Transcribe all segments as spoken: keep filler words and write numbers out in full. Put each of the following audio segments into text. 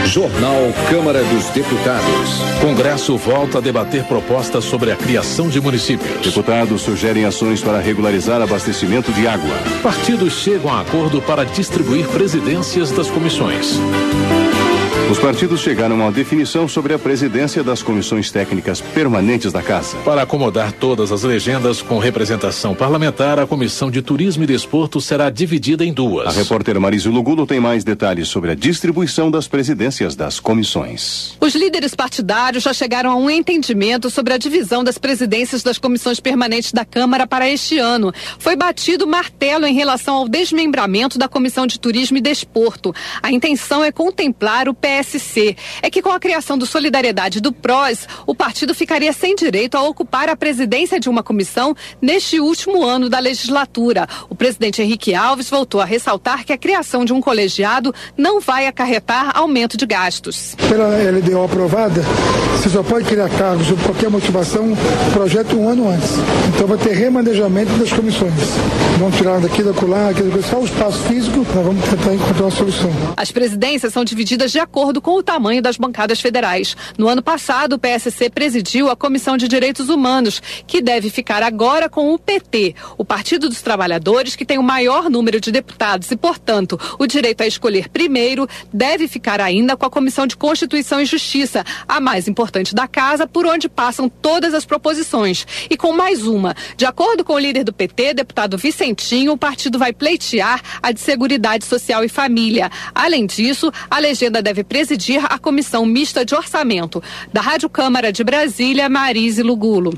Jornal Câmara dos Deputados. Congresso volta a debater propostas sobre a criação de municípios. Deputados sugerem ações para regularizar abastecimento de água. Partidos chegam a acordo para distribuir presidências das comissões. Os partidos chegaram a uma definição sobre a presidência das comissões técnicas permanentes da Casa. Para acomodar todas as legendas com representação parlamentar, a Comissão de Turismo e Desporto será dividida em duas. A repórter Marisa Lugulo tem mais detalhes sobre a distribuição das presidências das comissões. Os líderes partidários já chegaram a um entendimento sobre a divisão das presidências das comissões permanentes da Câmara para este ano. Foi batido o martelo em relação ao desmembramento da Comissão de Turismo e Desporto. A intenção é contemplar o P S C. É que com a criação do Solidariedade e do P R O S, o partido ficaria sem direito a ocupar a presidência de uma comissão neste último ano da legislatura. O presidente Henrique Alves voltou a ressaltar que a criação de um colegiado não vai acarretar aumento de gastos. Pela L D O aprovada, você só pode criar cargos por qualquer motivação, projeto um ano antes. Então vai ter remanejamento das comissões. Vamos tirar daqui, da colar, só o espaço físico, nós vamos tentar encontrar uma solução. As presidências são divididas de acordo com o tamanho das bancadas federais. No ano passado, o P S C presidiu a Comissão de Direitos Humanos, que deve ficar agora com o P T, o Partido dos Trabalhadores, que tem o maior número de deputados e, portanto, o direito a escolher primeiro, deve ficar ainda com a Comissão de Constituição e Justiça, a mais importante da casa, por onde passam todas as proposições. E com mais uma, de acordo com o líder do P T, deputado Vicentinho, o partido vai pleitear a de Seguridade Social e Família. Além disso, a legenda deve presidir a Comissão Mista de Orçamento. Da Rádio Câmara de Brasília, Marise Lugulo.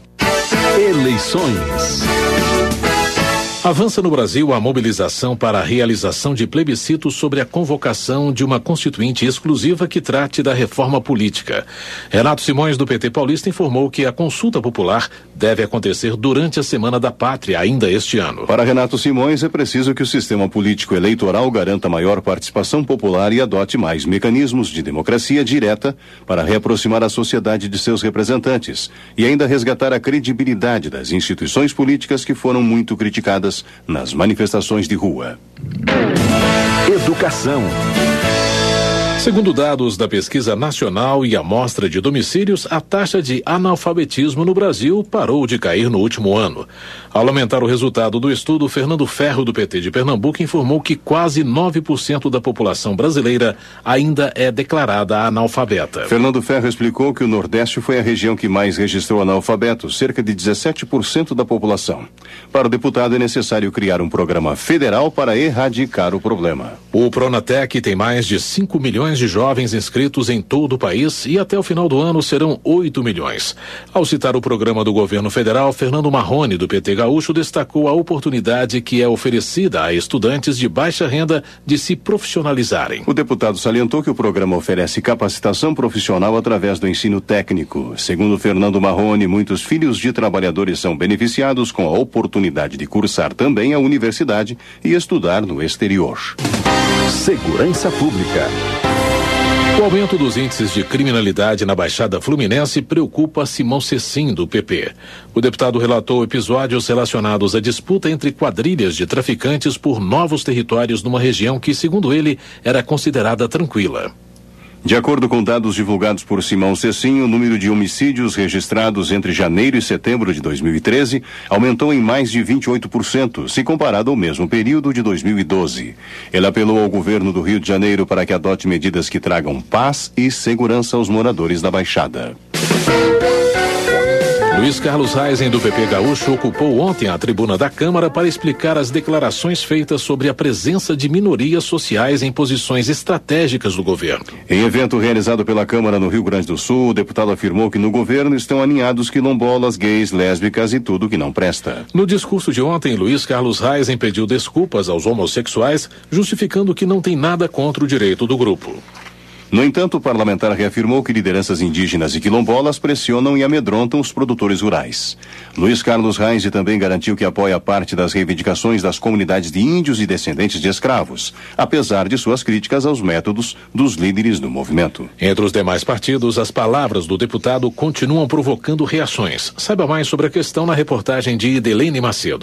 Eleições. Avança no Brasil a mobilização para a realização de plebiscito sobre a convocação de uma constituinte exclusiva que trate da reforma política. Renato Simões, do P T paulista, informou que a consulta popular deve acontecer durante a Semana da Pátria, ainda este ano. Para Renato Simões, é preciso que o sistema político eleitoral garanta maior participação popular e adote mais mecanismos de democracia direta para reaproximar a sociedade de seus representantes e ainda resgatar a credibilidade das instituições políticas que foram muito criticadas nas manifestações de rua. Educação. Segundo dados da Pesquisa Nacional e Amostra de Domicílios, a taxa de analfabetismo no Brasil parou de cair no último ano. Ao aumentar o resultado do estudo, Fernando Ferro, do P T de Pernambuco, informou que quase nove por cento da população brasileira ainda é declarada analfabeta. Fernando Ferro explicou que o Nordeste foi a região que mais registrou analfabetos, cerca de dezessete por cento da população. Para o deputado, é necessário criar um programa federal para erradicar o problema. O Pronatec tem mais de cinco milhões de jovens inscritos em todo o país e até o final do ano serão oito milhões. Ao citar o programa do governo federal, Fernando Marrone, do P T Gaúcho, destacou a oportunidade que é oferecida a estudantes de baixa renda de se profissionalizarem. O deputado salientou que o programa oferece capacitação profissional através do ensino técnico. Segundo Fernando Marrone, muitos filhos de trabalhadores são beneficiados com a oportunidade de cursar também a universidade e estudar no exterior. Segurança Pública. O aumento dos índices de criminalidade na Baixada Fluminense preocupa Simão Cecim, do P P. O deputado relatou episódios relacionados à disputa entre quadrilhas de traficantes por novos territórios numa região que, segundo ele, era considerada tranquila. De acordo com dados divulgados por Simão Cecim, o número de homicídios registrados entre janeiro e setembro de dois mil e treze aumentou em mais de vinte e oito por cento, se comparado ao mesmo período de dois mil e doze. Ele apelou ao governo do Rio de Janeiro para que adote medidas que tragam paz e segurança aos moradores da Baixada. Luiz Carlos Reisen, do P P Gaúcho, ocupou ontem a tribuna da Câmara para explicar as declarações feitas sobre a presença de minorias sociais em posições estratégicas do governo. Em evento realizado pela Câmara no Rio Grande do Sul, o deputado afirmou que no governo estão aninhados quilombolas, gays, lésbicas e tudo que não presta. No discurso de ontem, Luiz Carlos Reisen pediu desculpas aos homossexuais, justificando que não tem nada contra o direito do grupo. No entanto, o parlamentar reafirmou que lideranças indígenas e quilombolas pressionam e amedrontam os produtores rurais. Luiz Carlos Reis também garantiu que apoia parte das reivindicações das comunidades de índios e descendentes de escravos, apesar de suas críticas aos métodos dos líderes do movimento. Entre os demais partidos, as palavras do deputado continuam provocando reações. Saiba mais sobre a questão na reportagem de Idelene Macedo.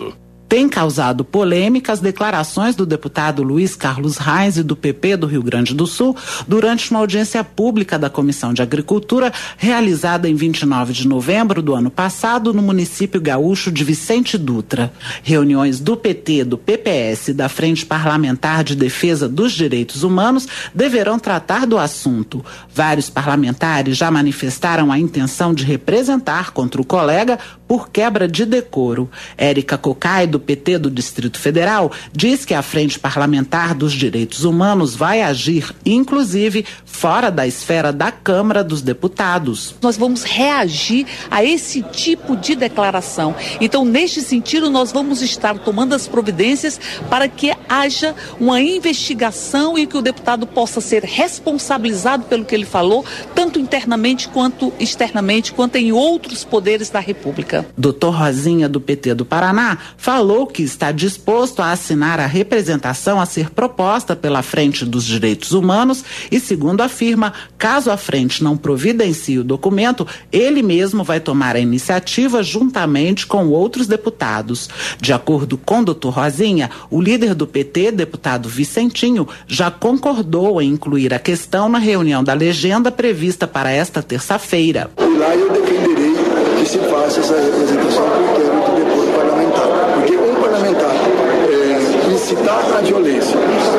Tem causado polêmica as declarações do deputado Luiz Carlos Reis, do P P do Rio Grande do Sul, durante uma audiência pública da Comissão de Agricultura, realizada em vinte e nove de novembro do ano passado, no município gaúcho de Vicente Dutra. Reuniões do P T, do P P S e da Frente Parlamentar de Defesa dos Direitos Humanos deverão tratar do assunto. Vários parlamentares já manifestaram a intenção de representar contra o colega por quebra de decoro. Érica Cocai, do P T do Distrito Federal, diz que a Frente Parlamentar dos Direitos Humanos vai agir, inclusive, fora da esfera da Câmara dos Deputados. Nós vamos reagir a esse tipo de declaração. Então, neste sentido, nós vamos estar tomando as providências para que haja uma investigação e que o deputado possa ser responsabilizado pelo que ele falou, tanto internamente quanto externamente, quanto em outros poderes da República. doutor Rosinha, do P T do Paraná, falou que está disposto a assinar a representação a ser proposta pela Frente dos Direitos Humanos e, segundo afirma, caso a frente não providencie o documento, ele mesmo vai tomar a iniciativa juntamente com outros deputados. De acordo com doutor Rosinha, o líder do P T, deputado Vicentinho, já concordou em incluir a questão na reunião da legenda prevista para esta terça-feira. E lá eu defenderei que se faça essa representação por critério do decoro parlamentar. Porque um parlamentar é, incitar a violência,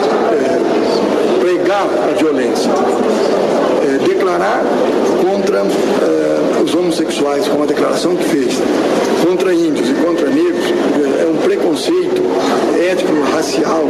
é, pregar a violência, é, declarar contra é, os homossexuais, como a declaração que fez, contra índios e contra negros, é um preconceito étnico-racial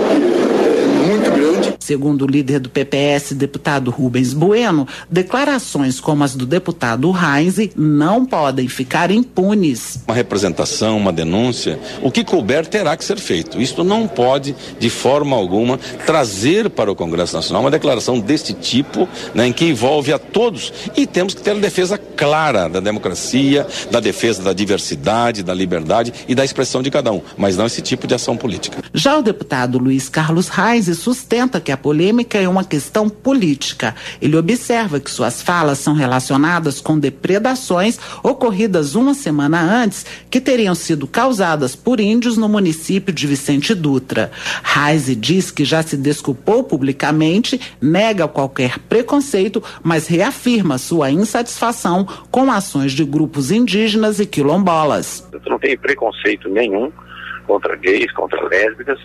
é, muito grande. Segundo o líder do P P S, deputado Rubens Bueno, declarações como as do deputado Reis não podem ficar impunes. Uma representação, uma denúncia, o que couber terá que ser feito. Isto não pode, de forma alguma, trazer para o Congresso Nacional uma declaração deste tipo, né, em que envolve a todos. E temos que ter a defesa clara da democracia, da defesa da diversidade, da liberdade e da expressão de cada um, mas não esse tipo de ação política. Já o deputado Luiz Carlos Reis sustenta que a polêmica é uma questão política. Ele observa que suas falas são relacionadas com depredações ocorridas uma semana antes, que teriam sido causadas por índios no município de Vicente Dutra. Reis diz que já se desculpou publicamente, nega qualquer preconceito, mas reafirma sua insatisfação com ações de grupos indígenas e quilombolas. Eu não tenho preconceito nenhum contra gays, contra lésbicas,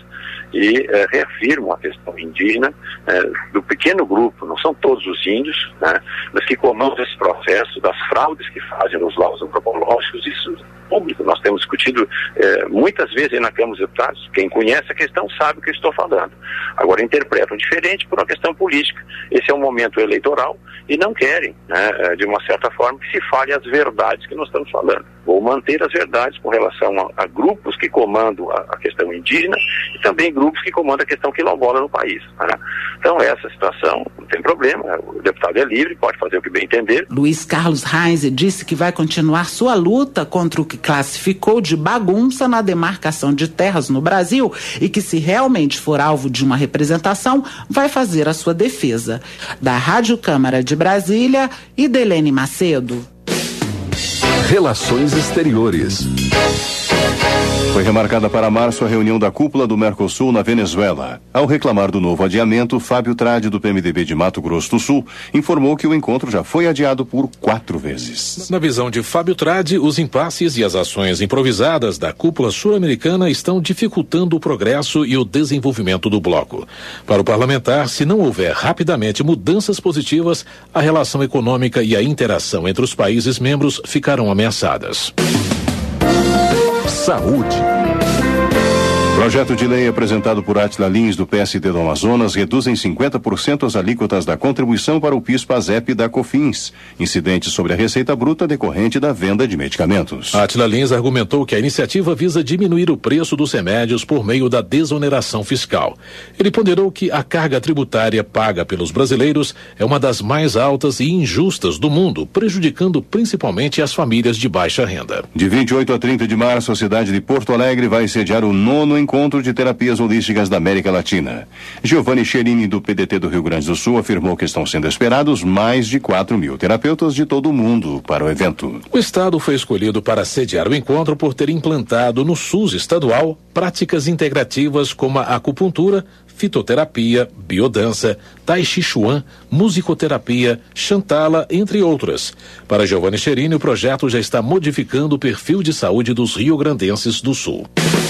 e eh, reafirmo a questão indígena eh, do pequeno grupo, não são todos os índios, né, mas que comandam esse processo das fraudes que fazem nos laudos antropológicos. Isso é público, nós temos discutido eh, muitas vezes aí na Câmara dos Deputados. Quem conhece a questão sabe o que eu estou falando. Agora interpretam diferente por uma questão política. Esse é um momento eleitoral e não querem, né, de uma certa forma, que se fale as verdades que nós estamos falando. Vou manter as verdades com relação a, a grupos que comandam a, a questão indígena e também grupos que comandam a questão quilombola no país. Né? Então, essa situação não tem problema, o deputado é livre, pode fazer o que bem entender. Luiz Carlos Reis disse que vai continuar sua luta contra o que classificou de bagunça na demarcação de terras no Brasil e que, se realmente for alvo de uma representação, vai fazer a sua defesa. Da Rádio Câmara de Brasília, Idelene Macedo. Relações Exteriores. Foi remarcada para março a reunião da cúpula do Mercosul na Venezuela. Ao reclamar do novo adiamento, Fábio Trade, do P M D B de Mato Grosso do Sul, informou que o encontro já foi adiado por quatro vezes. Na visão de Fábio Trade, os impasses e as ações improvisadas da cúpula sul-americana estão dificultando o progresso e o desenvolvimento do bloco. Para o parlamentar, se não houver rapidamente mudanças positivas, a relação econômica e a interação entre os países membros ficarão ameaçadas. Saúde. Projeto de lei apresentado por Átila Lins, do P S D do Amazonas, reduz em cinquenta por cento as alíquotas da contribuição para o PIS/PASEP da COFINS, incidente sobre a receita bruta decorrente da venda de medicamentos. Átila Lins argumentou que a iniciativa visa diminuir o preço dos remédios por meio da desoneração fiscal. Ele ponderou que a carga tributária paga pelos brasileiros é uma das mais altas e injustas do mundo, prejudicando principalmente as famílias de baixa renda. De vinte e oito a trinta de março, a cidade de Porto Alegre vai sediar o nono encontro encontro de terapias holísticas da América Latina. Giovanni Cherini, do P D T do Rio Grande do Sul, afirmou que estão sendo esperados mais de quatro mil terapeutas de todo o mundo para o evento. O estado foi escolhido para sediar o encontro por ter implantado no SUS estadual práticas integrativas como a acupuntura, fitoterapia, biodança, tai chi chuan, musicoterapia, chantala, entre outras. Para Giovanni Cherini, o projeto já está modificando o perfil de saúde dos rio-grandenses do Sul.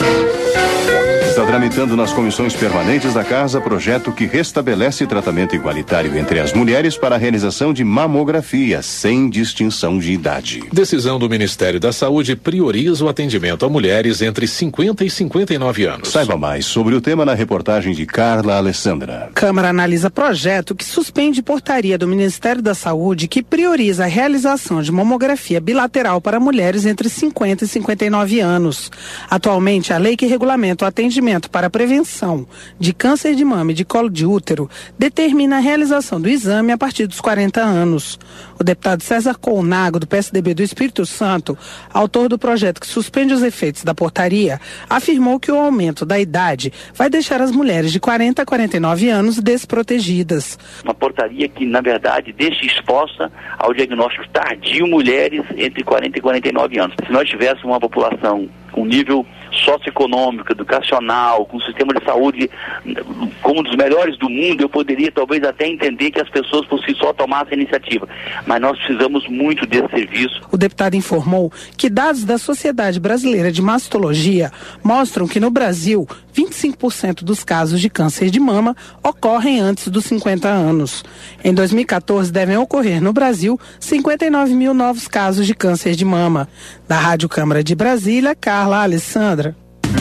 Está tramitando nas comissões permanentes da Casa projeto que restabelece tratamento igualitário entre as mulheres para a realização de mamografia, sem distinção de idade. Decisão do Ministério da Saúde prioriza o atendimento a mulheres entre cinquenta e cinquenta e nove anos. Saiba mais sobre o tema na reportagem de Carla Alessandra. Câmara analisa projeto que suspende portaria do Ministério da Saúde que prioriza a realização de mamografia bilateral para mulheres entre cinquenta e cinquenta e nove anos. Atualmente, a lei que regulamenta o atendimento para a prevenção de câncer de mama e de colo de útero determina a realização do exame a partir dos quarenta anos. O deputado César Colnago, do P S D B do Espírito Santo, autor do projeto que suspende os efeitos da portaria, afirmou que o aumento da idade vai deixar as mulheres de quarenta a quarenta e nove anos desprotegidas. Uma portaria que, na verdade, deixa exposta ao diagnóstico tardio mulheres entre quarenta e quarenta e nove anos. Se nós tivéssemos uma população com nível socioeconômico, educacional, com um sistema de saúde como um dos melhores do mundo, eu poderia talvez até entender que as pessoas por si só tomassem a iniciativa. Mas nós precisamos muito desse serviço. O deputado informou que dados da Sociedade Brasileira de Mastologia mostram que no Brasil, vinte e cinco por cento dos casos de câncer de mama ocorrem antes dos cinquenta anos. Em dois mil e quatorze, devem ocorrer no Brasil cinquenta e nove mil novos casos de câncer de mama. Da Rádio Câmara de Brasília, Carla Alessandra.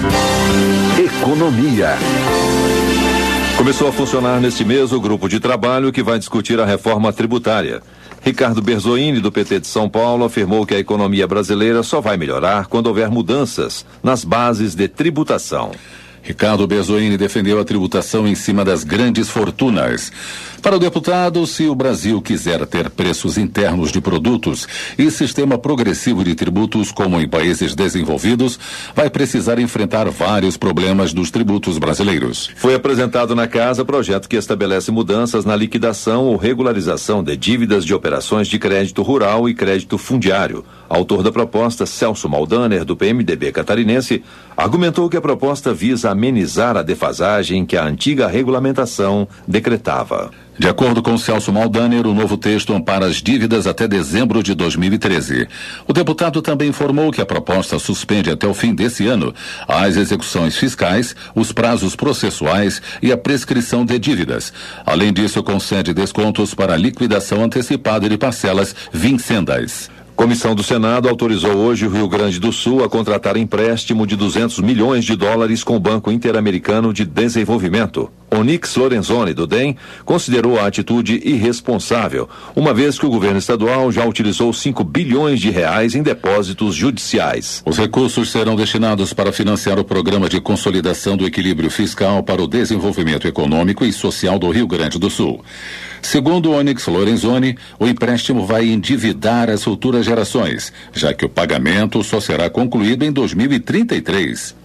Economia. Começou a funcionar neste mês o grupo de trabalho que vai discutir a reforma tributária. Ricardo Berzoini, do P T de São Paulo, afirmou que a economia brasileira só vai melhorar quando houver mudanças nas bases de tributação. Ricardo Berzoini defendeu a tributação em cima das grandes fortunas. Para o deputado, se o Brasil quiser ter preços internos de produtos e sistema progressivo de tributos como em países desenvolvidos, vai precisar enfrentar vários problemas dos tributos brasileiros. Foi apresentado na Casa projeto que estabelece mudanças na liquidação ou regularização de dívidas de operações de crédito rural e crédito fundiário. Autor da proposta, Celso Maldaner, do P M D B catarinense, argumentou que a proposta visa amenizar a defasagem que a antiga regulamentação decretava. De acordo com Celso Maldaner, o novo texto ampara as dívidas até dezembro de dois mil e treze. O deputado também informou que a proposta suspende até o fim desse ano as execuções fiscais, os prazos processuais e a prescrição de dívidas. Além disso, concede descontos para a liquidação antecipada de parcelas vincendas. Comissão do Senado autorizou hoje o Rio Grande do Sul a contratar empréstimo de duzentos milhões de dólares com o Banco Interamericano de Desenvolvimento. Onyx Lorenzoni, do D E M, considerou a atitude irresponsável, uma vez que o governo estadual já utilizou cinco bilhões de reais em depósitos judiciais. Os recursos serão destinados para financiar o Programa de Consolidação do Equilíbrio Fiscal para o Desenvolvimento Econômico e Social do Rio Grande do Sul. Segundo Onyx Lorenzoni, o empréstimo vai endividar as futuras gerações, já que o pagamento só será concluído em dois mil e trinta e três.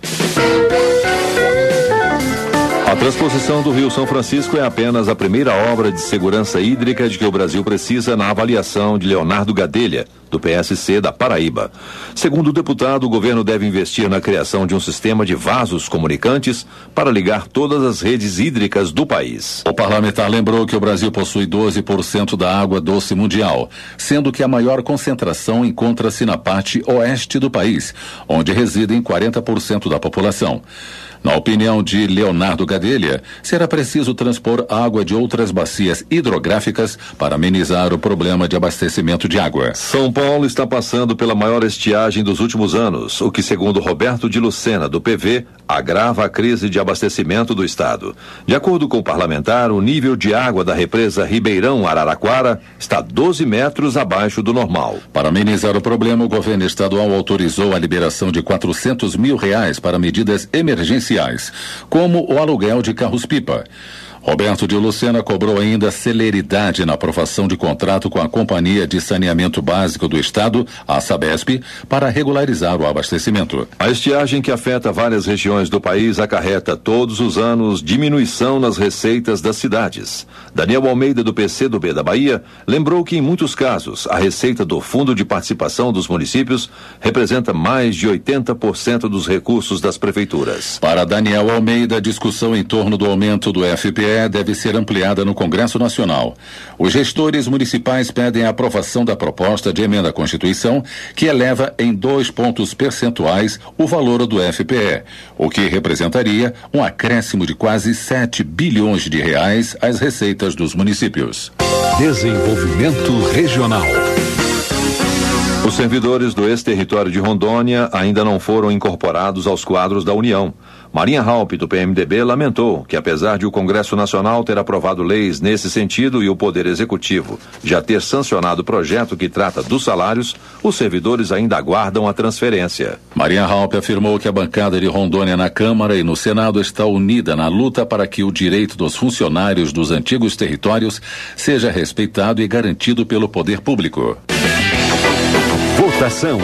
A transposição do Rio São Francisco é apenas a primeira obra de segurança hídrica de que o Brasil precisa na avaliação de Leonardo Gadelha, do P S C da Paraíba. Segundo o deputado, o governo deve investir na criação de um sistema de vasos comunicantes para ligar todas as redes hídricas do país. O parlamentar lembrou que o Brasil possui doze por cento da água doce mundial, sendo que a maior concentração encontra-se na parte oeste do país, onde residem quarenta por cento da população. Na opinião de Leonardo Gadelha, será preciso transpor água de outras bacias hidrográficas para amenizar o problema de abastecimento de água. São Paulo está passando pela maior estiagem dos últimos anos, o que, segundo Roberto de Lucena, do P V, agrava a crise de abastecimento do estado. De acordo com o parlamentar, o nível de água da represa Ribeirão Araraquara está doze metros abaixo do normal. Para amenizar o problema, o governo estadual autorizou a liberação de quatrocentos mil reais para medidas emergenciais, como o aluguel de carros-pipa. Roberto de Lucena cobrou ainda celeridade na aprovação de contrato com a Companhia de Saneamento Básico do Estado, a Sabesp, para regularizar o abastecimento. A estiagem que afeta várias regiões do país acarreta todos os anos diminuição nas receitas das cidades. Daniel Almeida, do P C do B da Bahia, lembrou que em muitos casos a receita do Fundo de Participação dos Municípios representa mais de oitenta por cento dos recursos das prefeituras. Para Daniel Almeida, a discussão em torno do aumento do F P E deve ser ampliada no Congresso Nacional. Os gestores municipais pedem a aprovação da proposta de emenda à Constituição, que eleva em dois pontos percentuais o valor do F P E, o que representaria um acréscimo de quase sete bilhões de reais às receitas dos municípios. Desenvolvimento Regional. Os servidores do ex-território de Rondônia ainda não foram incorporados aos quadros da União. Marinha Halpe, do P M D B, lamentou que, apesar de o Congresso Nacional ter aprovado leis nesse sentido e o Poder Executivo já ter sancionado o projeto que trata dos salários, os servidores ainda aguardam a transferência. Marinha Halpe afirmou que a bancada de Rondônia na Câmara e no Senado está unida na luta para que o direito dos funcionários dos antigos territórios seja respeitado e garantido pelo poder público. Votação.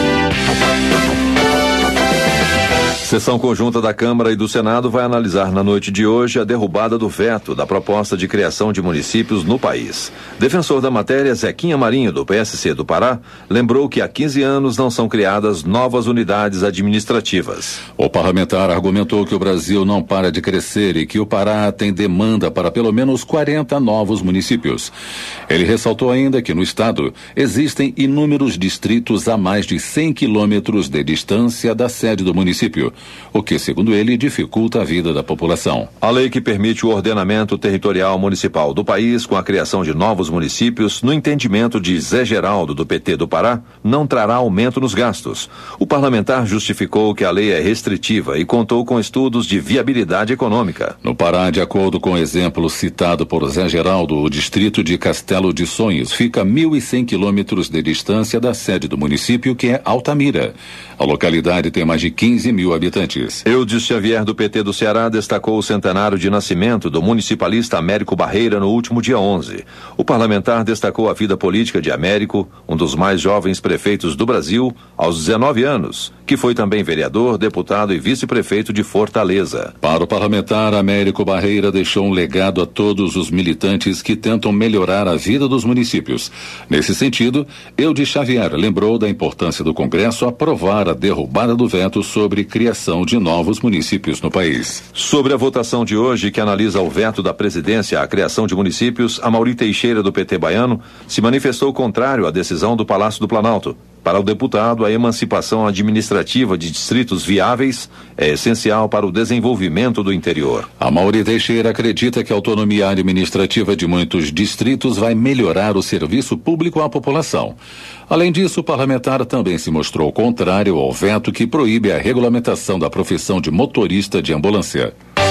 Sessão conjunta da Câmara e do Senado vai analisar na noite de hoje a derrubada do veto da proposta de criação de municípios no país. Defensor da matéria, Zequinha Marinho, do P S C do Pará, lembrou que há quinze anos não são criadas novas unidades administrativas. O parlamentar argumentou que o Brasil não para de crescer e que o Pará tem demanda para pelo menos quarenta novos municípios. Ele ressaltou ainda que no estado existem inúmeros distritos a mais de cem quilômetros de distância da sede do município, o que, segundo ele, dificulta a vida da população. A lei que permite o ordenamento territorial municipal do país com a criação de novos municípios, no entendimento de Zé Geraldo, do P T do Pará, não trará aumento nos gastos. O parlamentar justificou que a lei é restritiva e contou com estudos de viabilidade econômica. No Pará, de acordo com o exemplo citado por Zé Geraldo, o distrito de Castelo de Sonhos fica a mil e cem quilômetros de distância da sede do município, que é Altamira. A localidade tem mais de quinze mil habitantes. Eudes Xavier, do P T do Ceará, destacou o centenário de nascimento do municipalista Américo Barreira no último dia onze. O parlamentar destacou a vida política de Américo, um dos mais jovens prefeitos do Brasil, aos dezenove anos, que foi também vereador, deputado e vice-prefeito de Fortaleza. Para o parlamentar, Américo Barreira deixou um legado a todos os militantes que tentam melhorar a vida dos municípios. Nesse sentido, Eudes Xavier lembrou da importância do Congresso aprovar a derrubada do veto sobre criação de novos municípios no país. Sobre a votação de hoje, que analisa o veto da presidência à criação de municípios, Amaury Teixeira, do P T baiano, se manifestou contrário à decisão do Palácio do Planalto. Para o deputado, a emancipação administrativa de distritos viáveis é essencial para o desenvolvimento do interior. Amaury Teixeira acredita que a autonomia administrativa de muitos distritos vai melhorar o serviço público à população. Além disso, o parlamentar também se mostrou contrário ao veto que proíbe a regulamentação da profissão de motorista de ambulância.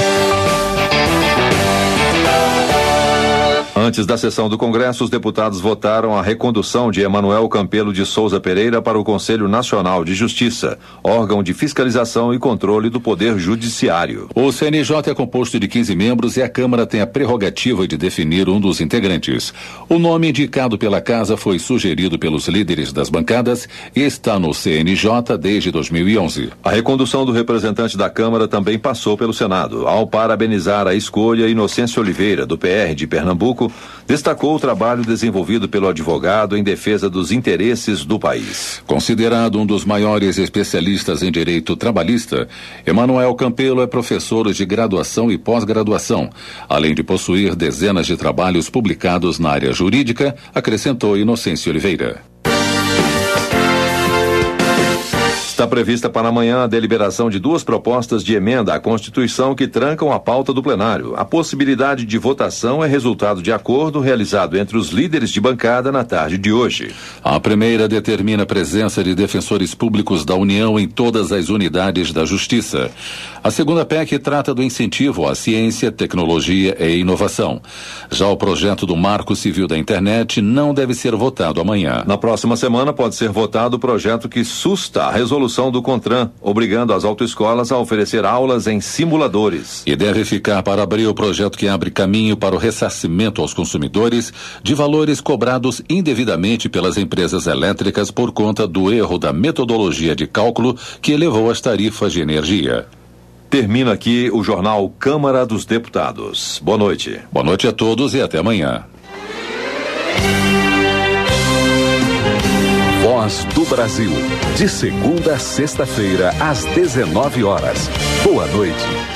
Antes da sessão do Congresso, os deputados votaram a recondução de Emanuel Campelo de Souza Pereira para o Conselho Nacional de Justiça, órgão de fiscalização e controle do Poder Judiciário. O C N J é composto de quinze membros e a Câmara tem a prerrogativa de definir um dos integrantes. O nome indicado pela Casa foi sugerido pelos líderes das bancadas e está no C N J desde dois mil e onze. A recondução do representante da Câmara também passou pelo Senado. Ao parabenizar a escolha, Inocêncio Oliveira, do P R de Pernambuco, destacou o trabalho desenvolvido pelo advogado em defesa dos interesses do país. Considerado um dos maiores especialistas em direito trabalhista, Emanuel Campelo é professor de graduação e pós-graduação, além de possuir dezenas de trabalhos publicados na área jurídica, acrescentou Inocêncio Oliveira. Está prevista para amanhã a deliberação de duas propostas de emenda à Constituição que trancam a pauta do plenário. A possibilidade de votação é resultado de acordo realizado entre os líderes de bancada na tarde de hoje. A primeira determina a presença de defensores públicos da União em todas as unidades da Justiça. A segunda P E C trata do incentivo à ciência, tecnologia e inovação. Já o projeto do Marco Civil da Internet não deve ser votado amanhã. Na próxima semana pode ser votado o projeto que susta a resolução resolução do CONTRAN, obrigando as autoescolas a oferecer aulas em simuladores. E deve ficar para abrir o projeto que abre caminho para o ressarcimento aos consumidores de valores cobrados indevidamente pelas empresas elétricas por conta do erro da metodologia de cálculo que elevou as tarifas de energia. Termina aqui o jornal Câmara dos Deputados. Boa noite. Boa noite a todos e até amanhã. Voz do Brasil, de segunda a sexta-feira, às dezenove horas. Boa noite.